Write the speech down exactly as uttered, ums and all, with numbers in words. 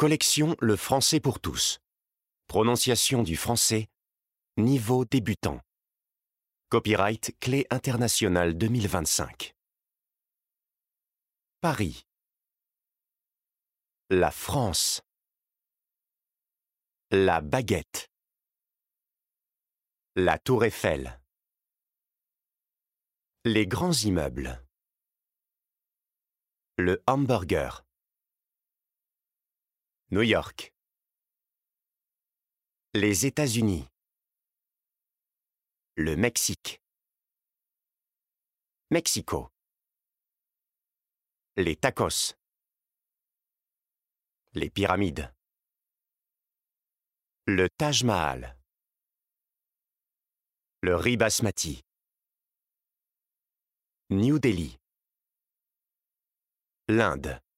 Collection Le français pour tous. Prononciation du français. Niveau débutant. Copyright Clé internationale deux mille vingt-cinq. Paris. La France. La baguette. La tour Eiffel. Les grands immeubles. Le hamburger. New York. Les États-Unis. Le Mexique. Mexico. Les tacos. Les pyramides. Le Taj Mahal. Le riz basmati. New Delhi. L'Inde.